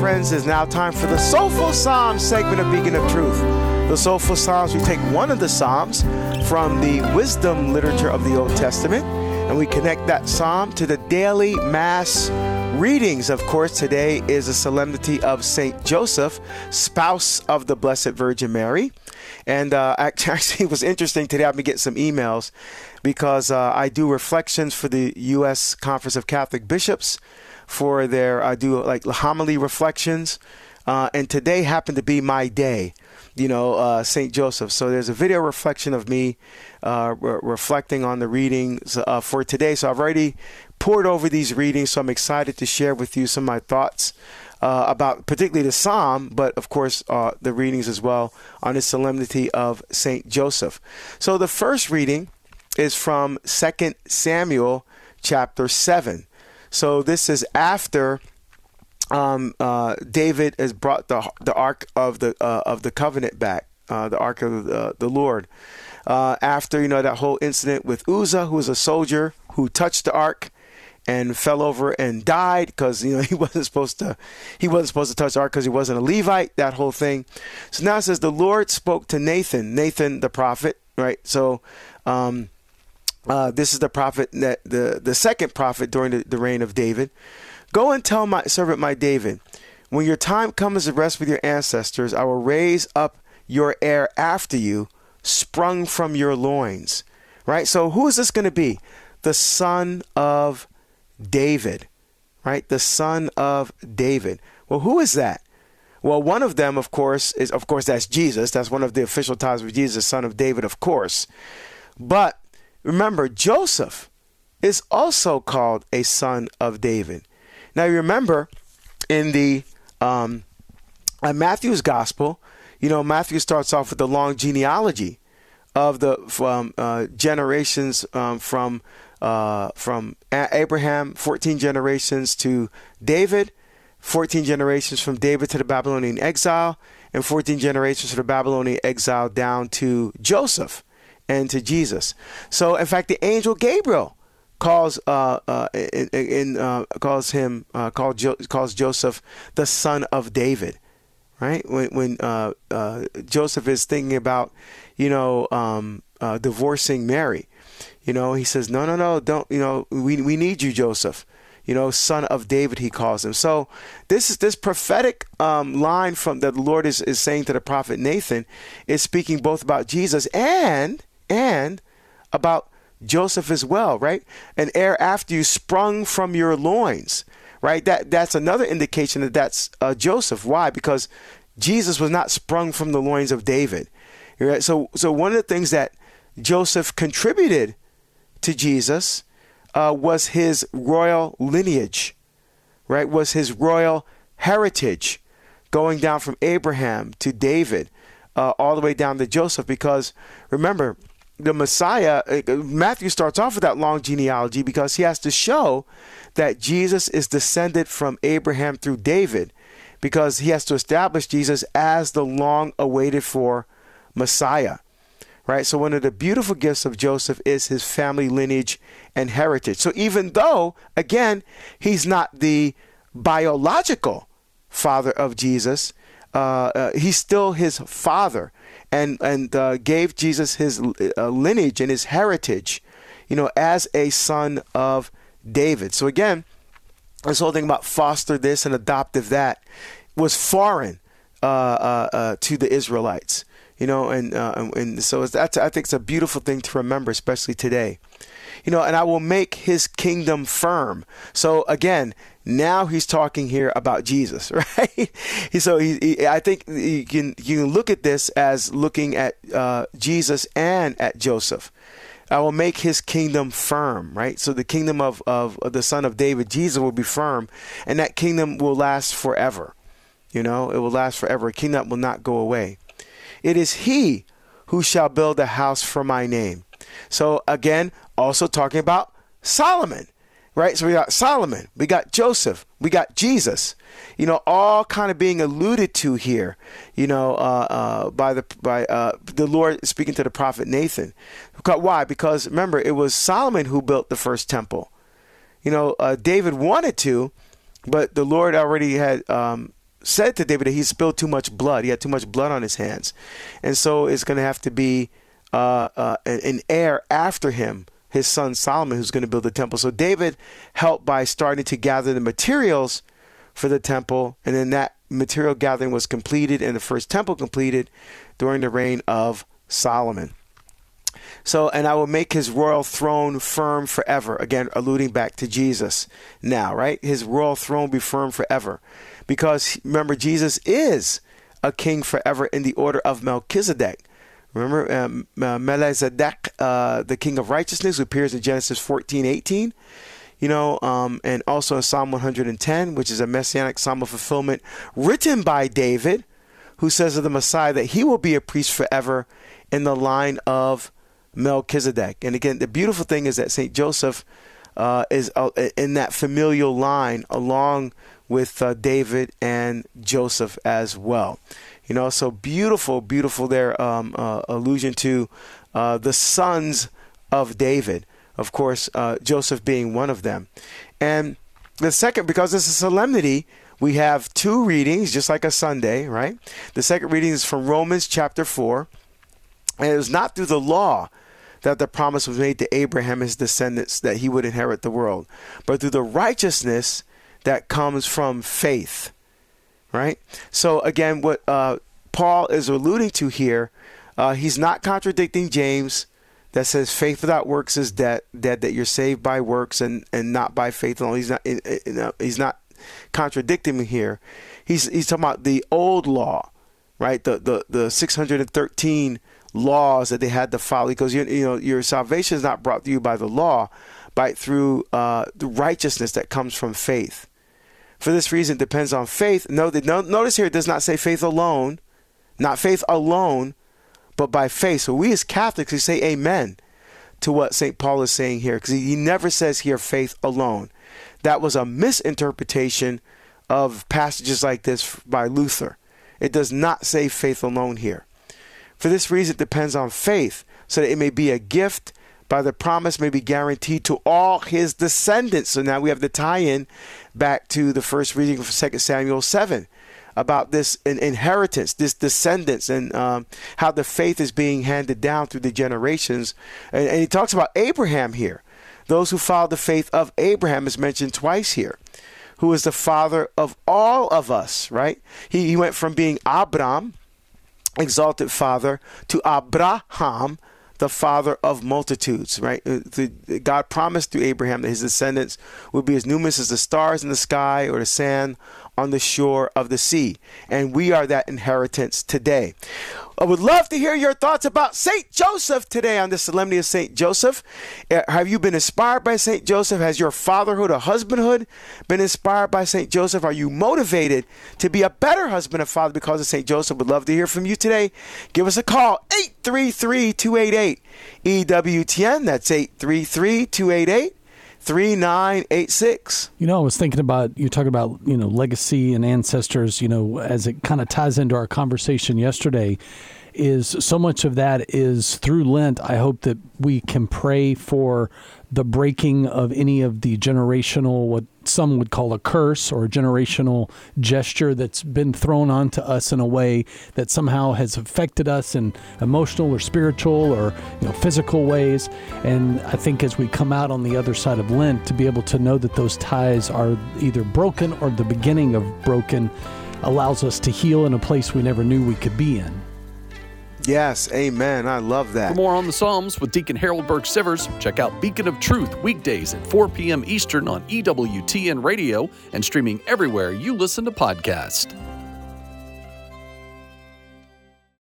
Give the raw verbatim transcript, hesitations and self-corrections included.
friends, it's now time for the Soulful Psalms segment of Beacon of Truth. The Soulful Psalms, we take one of the Psalms from the wisdom literature of the Old Testament, and we connect that Psalm to the daily Mass readings. Of course, today is the solemnity of Saint Joseph, spouse of the Blessed Virgin Mary. And uh, actually, it was interesting today. I've been getting some emails because uh, I do reflections for the U S Conference of Catholic Bishops for their, I do like homily reflections. Uh, and today happened to be my day, you know, uh, Saint Joseph. So there's a video reflection of me uh, re- reflecting on the readings uh, for today. So I've already poured over these readings, so I'm excited to share with you some of my thoughts uh, about particularly the Psalm, but of course uh, the readings as well on the solemnity of Saint Joseph. So the first reading is from Second Samuel chapter seven. So this is after Um, uh, David has brought the the ark of the uh, of the covenant back, uh, the ark of the, the Lord. Uh, after you know that whole incident with Uzzah, who was a soldier who touched the ark and fell over and died because you know he wasn't supposed to he wasn't supposed to touch the ark because he wasn't a Levite. That whole thing. So now it says the Lord spoke to Nathan, Nathan the prophet, right? So. Um, uh, this is the prophet that the the second prophet during the, the reign of David. Go and tell my servant, my David, when your time comes to rest with your ancestors, I will raise up your heir after you, sprung from your loins. Right? So who is this going to be? The son of David. Right? The son of David. Well, who is that? Well, one of them, of course, is, of course, that's Jesus. That's one of the official titles of Jesus, son of David, of course. But remember, Joseph is also called a son of David. Now, you remember in the um, uh, Matthew's gospel, you know, Matthew starts off with the long genealogy of the um, uh, generations um, from uh, from Abraham, fourteen generations to David, fourteen generations from David to the Babylonian exile, and fourteen generations to the Babylonian exile down to Joseph and to Jesus. So, in fact, the angel Gabriel calls uh, uh in, in uh calls him uh called jo- calls Joseph the son of David, right? When when uh, uh Joseph is thinking about you know um uh, divorcing Mary, you know he says no no no don't you know we we need you, Joseph, you know son of David, he calls him. So this is this prophetic um line from that the Lord is is saying to the prophet Nathan is speaking both about Jesus and and about Joseph as well, right? An heir after you, sprung from your loins, right? That that's another indication that that's uh, Joseph. Why? Because Jesus was not sprung from the loins of David. Right? So, so one of the things that Joseph contributed to Jesus uh, was his royal lineage, right? Was his royal heritage, going down from Abraham to David, uh, all the way down to Joseph. Because remember, the Messiah, Matthew starts off with that long genealogy because he has to show that Jesus is descended from Abraham through David, because he has to establish Jesus as the long awaited for Messiah, right? So one of the beautiful gifts of Joseph is his family lineage and heritage. So even though, again, he's not the biological father of Jesus, uh, uh, he's still his father. And and uh, gave Jesus his uh, lineage and his heritage, you know, as a son of David. So again, this whole thing about foster this and adoptive that was foreign uh, uh, uh, to the Israelites, you know, and uh, and so that's I think it's a beautiful thing to remember, especially today. You know, and I will make his kingdom firm. So again, now he's talking here about Jesus, right? So he, he, I think you can you can look at this as looking at uh, Jesus and at Joseph. I will make his kingdom firm, right? So the kingdom of, of, of the son of David, Jesus, will be firm, and that kingdom will last forever. You know, it will last forever. A kingdom will not go away. It is he who shall build a house for my name. So again, also talking about Solomon, right? So we got Solomon, we got Joseph, we got Jesus, you know, all kind of being alluded to here, you know, uh, uh, by the by uh, the Lord speaking to the prophet Nathan. Why? Because remember, it was Solomon who built the first temple. You know, uh, David wanted to, but the Lord already had um, said to David that he spilled too much blood. He had too much blood on his hands. And so it's going to have to be uh, uh, an heir after him, his son Solomon, who's going to build the temple. So David helped by starting to gather the materials for the temple, and then that material gathering was completed and the first temple completed during the reign of Solomon. So, and I will make his royal throne firm forever. Again, alluding back to Jesus now, right? His royal throne be firm forever. Because remember, Jesus is a king forever in the order of Melchizedek. Remember, um, uh, Melchizedek, uh, the king of righteousness, who appears in Genesis fourteen eighteen. You know, um, and also in Psalm one hundred ten, which is a messianic psalm of fulfillment written by David, who says of the Messiah that he will be a priest forever in the line of Melchizedek. And again, the beautiful thing is that Saint Joseph uh, is uh, in that familial line along with uh, David and Joseph as well. You know, so beautiful, beautiful there, um, uh, allusion to uh, the sons of David. Of course, uh, Joseph being one of them. And the second, because it's a solemnity, we have two readings, just like a Sunday, right? The second reading is from Romans chapter four. And it was not through the law that the promise was made to Abraham and his descendants that he would inherit the world, but through the righteousness that comes from faith, right? So again, what uh, Paul is alluding to here, uh, he's not contradicting James that says faith without works is dead, dead, that you're saved by works and, and not by faith alone. He's not, he's not contradicting me here. He's, he's talking about the old law, right? The, the, the six hundred thirteen laws that they had to follow, because you, you know your salvation is not brought to you by the law, but through uh, the righteousness that comes from faith. For this reason, it depends on faith. No, no, notice here it does not say faith alone, not faith alone, but by faith. So we as Catholics, we say amen to what Saint Paul is saying here, because he, he never says here faith alone. That was a misinterpretation of passages like this by Luther. It does not say faith alone here. For this reason, it depends on faith, so that it may be a gift by the promise may be guaranteed to all his descendants. So now we have the tie-in back to the first reading of Second Samuel seven about this inheritance, this descendants, and um, how the faith is being handed down through the generations. And, and he talks about Abraham here. Those who follow the faith of Abraham is mentioned twice here, who is the father of all of us, right? He, he went from being Abram, exalted father, to Abraham, the father of multitudes, right? The, God promised through Abraham that his descendants would be as numerous as the stars in the sky or the sand on the shore of the sea. And we are that inheritance today. I would love to hear your thoughts about Saint Joseph today on the Solemnity of Saint Joseph. Have you been inspired by Saint Joseph? Has your fatherhood or husbandhood been inspired by Saint Joseph? Are you motivated to be a better husband and father because of Saint Joseph? Would love to hear from you today. Give us a call, eight three three, two eight eight, E W T N. That's eight three three, two eight eight, three nine eight six. You know, I was thinking about, you talking about, you know, legacy and ancestors, you know, as it kind of ties into our conversation yesterday, is so much of that is through Lent. I hope that we can pray for the breaking of any of the generational, what some would call a curse or a generational gesture that's been thrown onto us in a way that somehow has affected us in emotional or spiritual or, you know, physical ways. And I think as we come out on the other side of Lent, to be able to know that those ties are either broken or the beginning of broken allows us to heal in a place we never knew we could be in. Yes, amen. I love that. For more on the Psalms with Deacon Harold Burke-Sivers, check out Beacon of Truth weekdays at four p.m. Eastern on E W T N Radio and streaming everywhere you listen to podcasts.